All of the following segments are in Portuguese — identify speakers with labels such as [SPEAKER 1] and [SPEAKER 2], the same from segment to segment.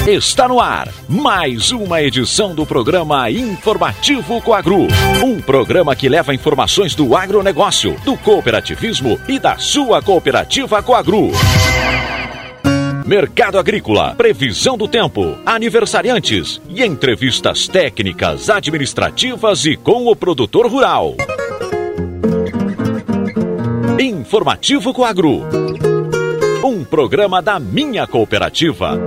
[SPEAKER 1] Está no ar mais uma edição do programa Informativo Coagro. Um programa que leva informações do agronegócio, do cooperativismo e da sua cooperativa Coagro. Mercado agrícola, previsão do tempo, aniversariantes e entrevistas técnicas, administrativas e com o produtor rural. Informativo Coagro. Um programa da minha cooperativa.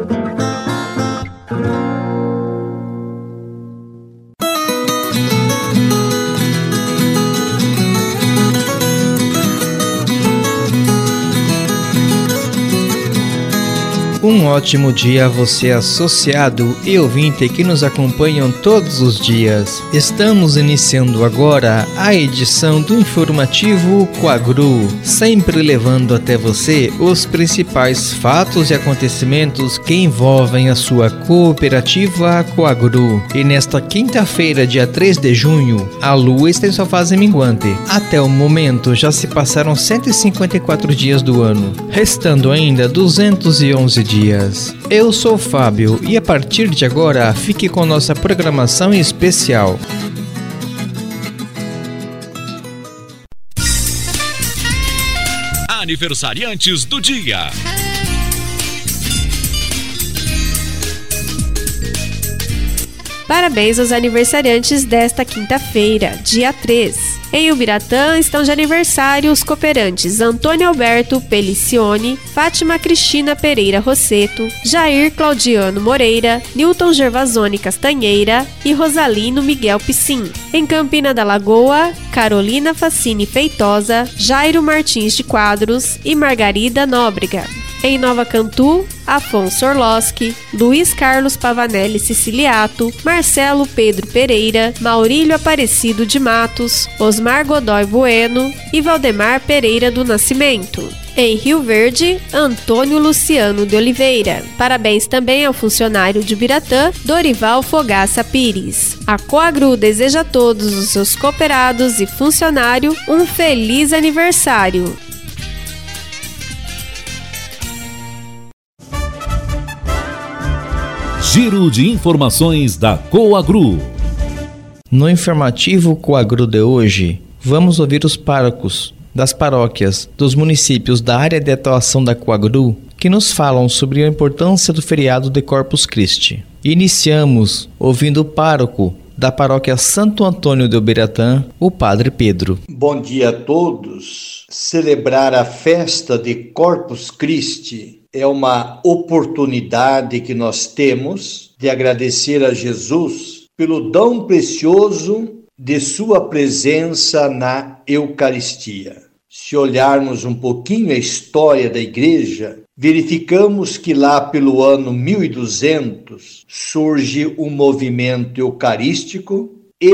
[SPEAKER 2] Um ótimo dia a você, associado e ouvinte que nos acompanham todos os dias. Estamos iniciando agora a edição do Informativo Coagro, sempre levando até você os principais fatos e acontecimentos que envolvem a sua cooperativa Coagro. E nesta quinta-feira, dia 3 de junho, a Lua está em sua fase minguante. Até o momento já se passaram 154 dias do ano, restando ainda 211 dias. Eu sou o Fábio e a partir de agora fique com nossa programação especial.
[SPEAKER 1] Aniversariantes do dia.
[SPEAKER 3] Parabéns aos aniversariantes desta quinta-feira, dia 3. Em Ubiratã estão de aniversário os cooperantes Antônio Alberto Pelicione, Fátima Cristina Pereira Rosseto, Jair Claudiano Moreira, Newton Gervasoni Castanheira e Rosalino Miguel Piscin. Em Campina da Lagoa, Carolina Facini Feitosa, Jairo Martins de Quadros e Margarida Nóbrega. Em Nova Cantu, Afonso Orloski, Luiz Carlos Pavanelli Siciliato, Marcelo Pedro Pereira, Maurílio Aparecido de Matos, Osmar Godoy Bueno e Valdemar Pereira do Nascimento. Em Rio Verde, Antônio Luciano de Oliveira. Parabéns também ao funcionário de Ubiratã, Dorival Fogaça Pires. A Coagro deseja a todos os seus cooperados e funcionários um feliz aniversário.
[SPEAKER 1] Giro de informações da Coagro.
[SPEAKER 2] No informativo Coagro de hoje, vamos ouvir os párocos das paróquias dos municípios da área de atuação da Coagro que nos falam sobre a importância do feriado de Corpus Christi. Iniciamos ouvindo o pároco da paróquia Santo Antônio de Ubiratã, o Padre Pedro.
[SPEAKER 4] Bom dia a todos. Celebrar a festa de Corpus Christi é uma oportunidade que nós temos de agradecer a Jesus pelo dom precioso de sua presença na Eucaristia. Se olharmos um pouquinho a história da Igreja, verificamos que lá pelo ano 1200 surge um movimento eucarístico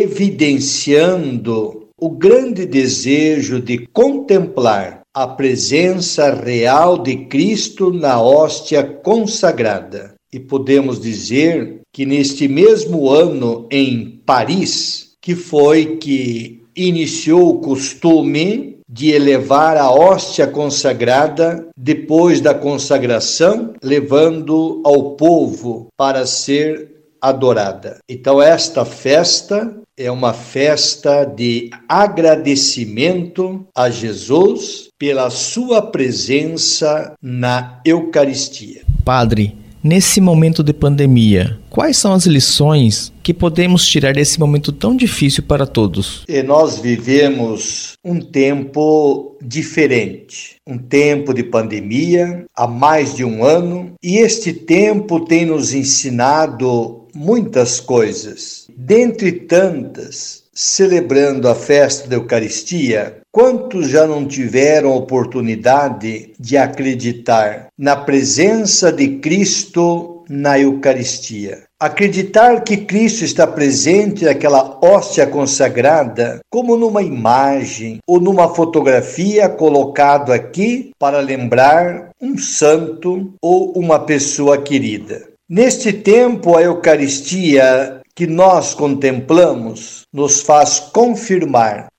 [SPEAKER 4] evidenciando o grande desejo de contemplar a presença real de Cristo na hóstia consagrada. E podemos dizer que neste mesmo ano em Paris, que foi que iniciou o costume de elevar a hóstia consagrada depois da consagração, levando ao povo para ser adorada. Então esta festa é uma festa de agradecimento a Jesus pela sua presença na Eucaristia.
[SPEAKER 2] Padre, nesse momento de pandemia, quais são as lições que podemos tirar desse momento tão difícil para todos?
[SPEAKER 4] E nós vivemos um tempo diferente, um tempo de pandemia há mais de um ano, e este tempo tem nos ensinado muitas coisas. Dentre tantas, celebrando a festa da Eucaristia, quantos já não tiveram oportunidade de acreditar na presença de Cristo na Eucaristia? Acreditar que Cristo está presente naquela hóstia consagrada, como numa imagem ou numa fotografia colocado aqui para lembrar um santo ou uma pessoa querida. Neste tempo, a Eucaristia que nós contemplamos nos faz confirmar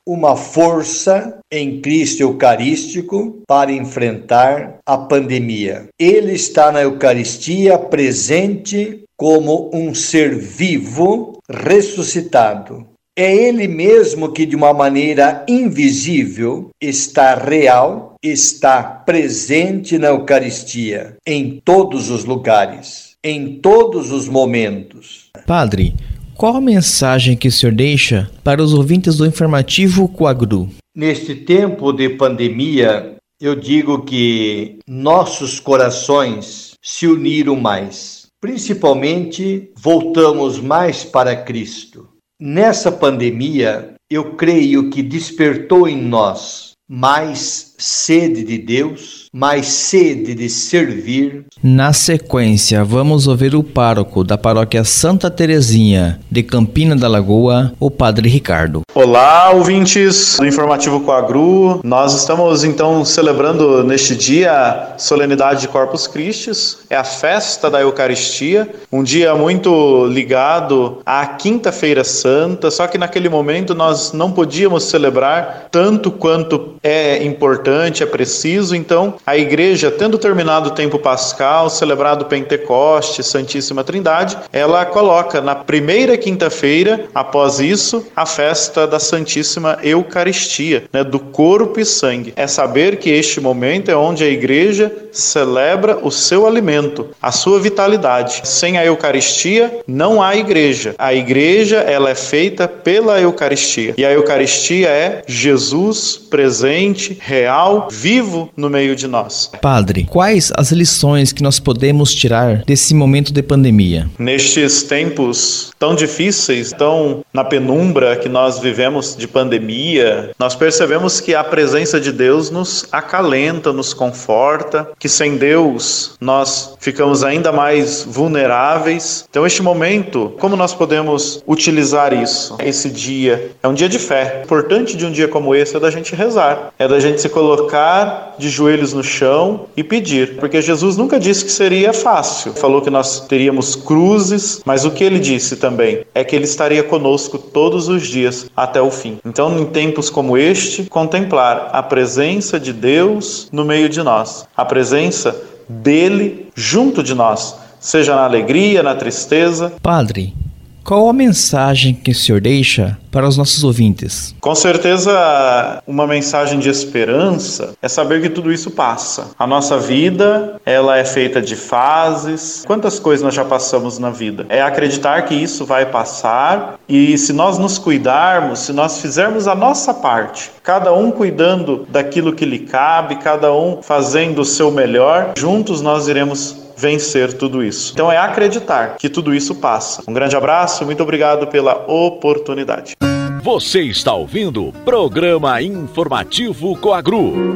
[SPEAKER 4] uma força em Cristo Eucarístico para enfrentar a pandemia. Ele está na Eucaristia presente como um ser vivo ressuscitado. É Ele mesmo que, de uma maneira invisível, está real, está presente na Eucaristia, em todos os lugares, em todos os momentos.
[SPEAKER 2] Padre, qual a mensagem que o senhor deixa para os ouvintes do Informativo Coagru?
[SPEAKER 4] Neste tempo de pandemia, eu digo que nossos corações se uniram mais. Principalmente, voltamos mais para Cristo. Nessa pandemia, eu creio que despertou em nós mais sede de Deus, mais sede de servir.
[SPEAKER 2] Na sequência, vamos ouvir o pároco da paróquia Santa Terezinha de Campina da Lagoa, o Padre Ricardo.
[SPEAKER 5] Olá, ouvintes do Informativo Coagru. Nós estamos então celebrando neste dia a solenidade de Corpus Christi, é a festa da Eucaristia, um dia muito ligado à Quinta-feira Santa, só que naquele momento nós não podíamos celebrar tanto quanto é importante, é preciso. Então, a Igreja, tendo terminado o tempo pascal, celebrado Pentecostes, Santíssima Trindade, ela coloca na primeira quinta-feira, após isso, a festa da Santíssima Eucaristia, do corpo e sangue. É saber que este momento é onde a Igreja celebra o seu alimento, a sua vitalidade. Sem a Eucaristia, não há Igreja. A Igreja, ela é feita pela Eucaristia. E a Eucaristia é Jesus presente, real, vivo no meio de nós.
[SPEAKER 2] Padre, quais as lições que nós podemos tirar desse momento de pandemia?
[SPEAKER 5] Nestes tempos tão difíceis, tão na penumbra que nós vivemos de pandemia, nós percebemos que a presença de Deus nos acalenta, nos conforta, que sem Deus nós ficamos ainda mais vulneráveis. Então, este momento, como nós podemos utilizar isso? Esse dia é um dia de fé. O importante de um dia como esse é da gente rezar, é da gente se colocar de joelhos no chão e pedir, porque Jesus nunca disse que seria fácil. Falou que nós teríamos cruzes, mas o que ele disse também é que ele estaria conosco todos os dias até o fim. Então, em tempos como este, contemplar a presença de Deus no meio de nós, a presença dele junto de nós, seja na alegria, na tristeza.
[SPEAKER 2] Padre, qual a mensagem que o senhor deixa para os nossos ouvintes?
[SPEAKER 5] Com certeza, uma mensagem de esperança é saber que tudo isso passa. A nossa vida, ela é feita de fases. Quantas coisas nós já passamos na vida? É acreditar que isso vai passar e se nós nos cuidarmos, se nós fizermos a nossa parte, cada um cuidando daquilo que lhe cabe, cada um fazendo o seu melhor, juntos nós iremos vencer tudo isso. Então é acreditar que tudo isso passa. Um grande abraço, muito obrigado pela oportunidade.
[SPEAKER 1] Você está ouvindo o Programa Informativo Coagru.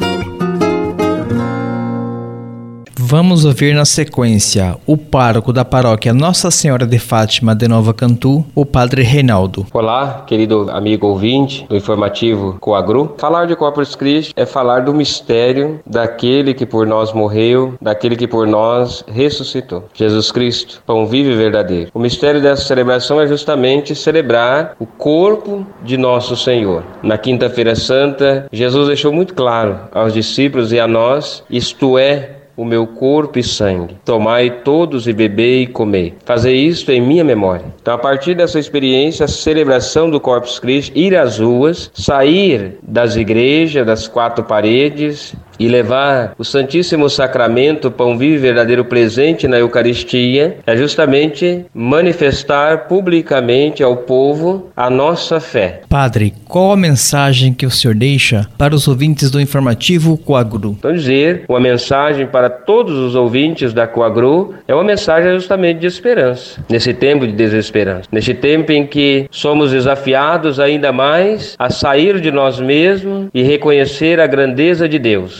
[SPEAKER 2] Vamos ouvir na sequência o pároco da paróquia Nossa Senhora de Fátima de Nova Cantu, o Padre Reinaldo.
[SPEAKER 6] Olá, querido amigo ouvinte do Informativo Coagru. Falar de Corpus Christi é falar do mistério daquele que por nós morreu, daquele que por nós ressuscitou. Jesus Cristo, pão vivo e verdadeiro. O mistério dessa celebração é justamente celebrar o corpo de nosso Senhor. Na Quinta-feira Santa, Jesus deixou muito claro aos discípulos e a nós, isto é, o meu corpo e sangue. Tomai todos e bebei e comei. Fazei isto em minha memória. Então, a partir dessa experiência, a celebração do Corpus Christi, ir às ruas, sair das igrejas, das quatro paredes e levar o Santíssimo Sacramento, o pão vivo e verdadeiro presente na Eucaristia, é justamente manifestar publicamente ao povo a nossa fé.
[SPEAKER 2] Padre, qual a mensagem que o senhor deixa para os ouvintes do Informativo Coagru?
[SPEAKER 6] Então, dizer uma mensagem para todos os ouvintes da Coagru é uma mensagem justamente de esperança, nesse tempo de desesperança, neste tempo em que somos desafiados ainda mais a sair de nós mesmos e reconhecer a grandeza de Deus.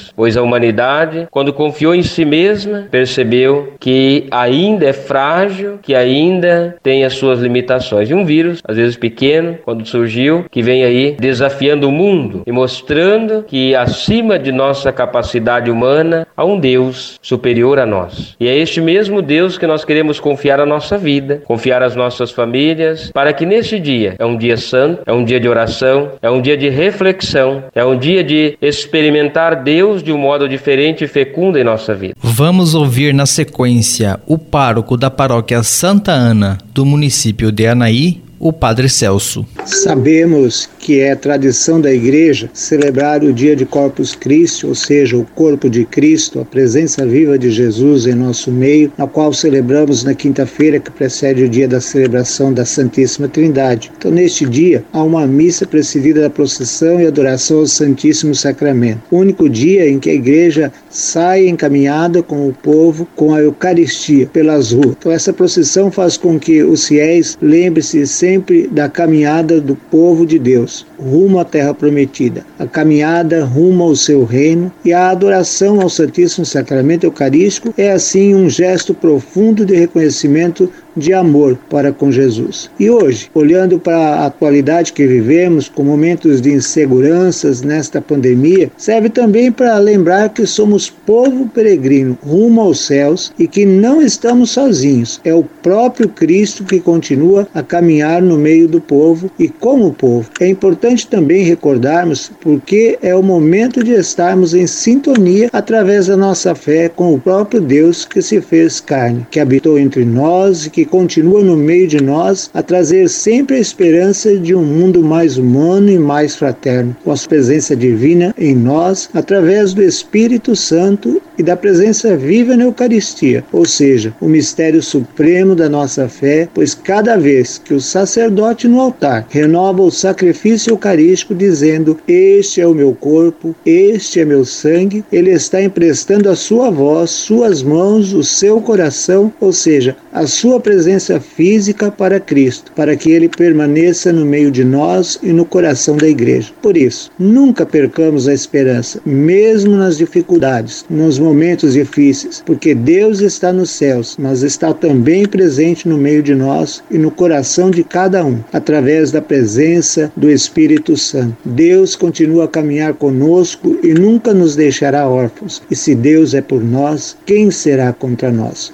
[SPEAKER 6] Deus, pois a humanidade, quando confiou em si mesma, percebeu que ainda é frágil, que ainda tem as suas limitações. E um vírus, às vezes pequeno, quando surgiu, que vem aí desafiando o mundo e mostrando que acima de nossa capacidade humana há um Deus superior a nós. E é este mesmo Deus que nós queremos confiar a nossa vida, confiar as nossas famílias, para que neste dia, é um dia santo, é um dia de oração, é um dia de reflexão, é um dia de experimentar Deus de um modo diferente e fecundo em nossa vida.
[SPEAKER 2] Vamos ouvir na sequência o pároco da paróquia Santa Ana, do município de Anaí, o Padre Celso.
[SPEAKER 7] Sabemos que é tradição da Igreja celebrar o dia de Corpus Christi, ou seja, o corpo de Cristo, a presença viva de Jesus em nosso meio, na qual celebramos na quinta-feira que precede o dia da celebração da Santíssima Trindade. Então, neste dia, há uma missa precedida da procissão e adoração ao Santíssimo Sacramento. O único dia em que a Igreja sai encaminhada com o povo, com a Eucaristia, pelas ruas. Então, essa procissão faz com que os fiéis lembrem-se sempre da caminhada do povo de Deus, rumo à terra prometida, a caminhada rumo ao seu reino, e a adoração ao Santíssimo Sacramento Eucarístico é assim um gesto profundo de reconhecimento de amor para com Jesus. E hoje, olhando para a atualidade que vivemos, com momentos de inseguranças nesta pandemia, serve também para lembrar que somos povo peregrino rumo aos céus e que não estamos sozinhos. É o próprio Cristo que continua a caminhar no meio do povo e com o povo. É importante também recordarmos porque é o momento de estarmos em sintonia através da nossa fé com o próprio Deus que se fez carne, que habitou entre nós e que continua no meio de nós a trazer sempre a esperança de um mundo mais humano e mais fraterno, com a sua presença divina em nós, através do Espírito Santo e da presença viva na Eucaristia, ou seja, o mistério supremo da nossa fé, pois cada vez que o sacerdote no altar renova o sacrifício eucarístico dizendo: este é o meu corpo, este é meu sangue, ele está emprestando a sua voz, suas mãos, o seu coração, ou seja, a sua presença física para Cristo, para que ele permaneça no meio de nós e no coração da Igreja. Por isso, nunca percamos a esperança, mesmo nas dificuldades, nos momentos difíceis, porque Deus está nos céus, mas está também presente no meio de nós e no coração de cada um, através da presença do Espírito Santo. Deus continua a caminhar conosco e nunca nos deixará órfãos. E se Deus é por nós, quem será contra nós?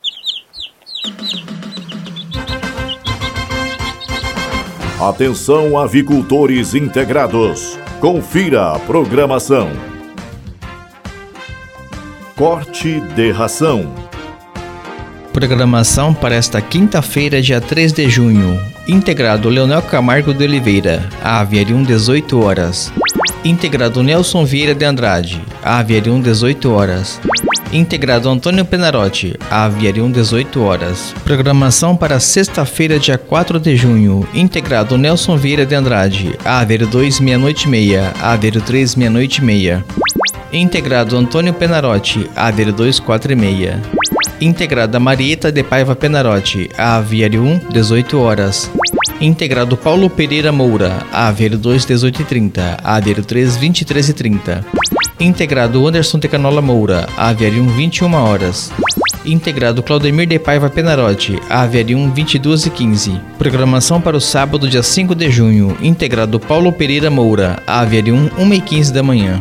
[SPEAKER 8] Atenção, avicultores integrados. Confira a programação. Corte de ração.
[SPEAKER 2] Programação para esta quinta-feira, dia 3 de junho. Integrado Leonel Camargo de Oliveira, aviário 18 horas. Integrado Nelson Vieira de Andrade, aviário 18 horas. Integrado Antônio Penarotti, aviário 18 horas. Programação para sexta-feira, dia 4 de junho. Integrado Nelson Vieira de Andrade, aviário 2, meia-noite e meia, aviário 3, meia-noite e meia. Integrado Antônio Penarotti, aviário 2, 4 e meia. Integrada Marieta de Paiva Penarotti, aviário 1, 18 horas. Integrado Paulo Pereira Moura, aviário 2, 18 e 30, aviário 3, 23 e 30. Integrado Anderson de Canola Moura, aviário 1, 21 horas. Integrado Claudemir de Paiva Penarotti, aviário 1, 22 e 15. Programação para o sábado, dia 5 de junho. Integrado Paulo Pereira Moura, aviário 1, 1 e 15 da manhã.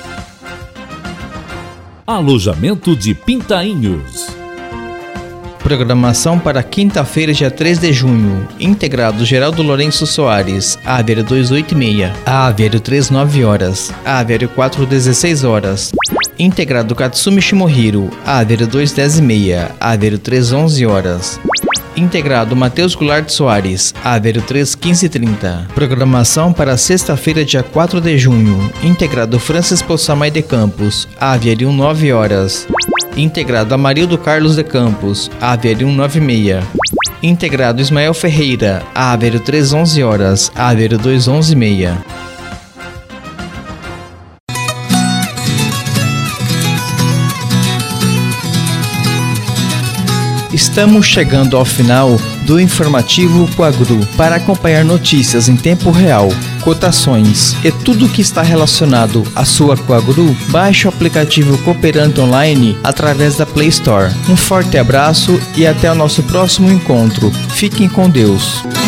[SPEAKER 1] Alojamento de Pintainhos.
[SPEAKER 2] Programação para quinta-feira, dia 3 de junho. Integrado Geraldo Lourenço Soares, aviário 2, 8 e meia, aviário 3, 9 horas, aviário 4, 16 horas. Integrado Katsumi Shimohiro, aviário 2, 10 e meia, aviário 3, 11 horas. Integrado Matheus Goulart Soares, aviário 3, 15 e 30. Programação para sexta-feira, dia 4 de junho. Integrado Francis Possamay de Campos, aviário 9 horas. Integrado Amarildo Carlos de Campos, aviário 9 e meia. Integrado Ismael Ferreira, aviário 3, 11 horas, aviário 2, 11 e meia. Estamos chegando ao final do informativo Coagru. Para acompanhar notícias em tempo real, cotações e tudo que está relacionado à sua Coagru, baixe o aplicativo Cooperante Online através da Play Store. Um forte abraço e até o nosso próximo encontro. Fiquem com Deus.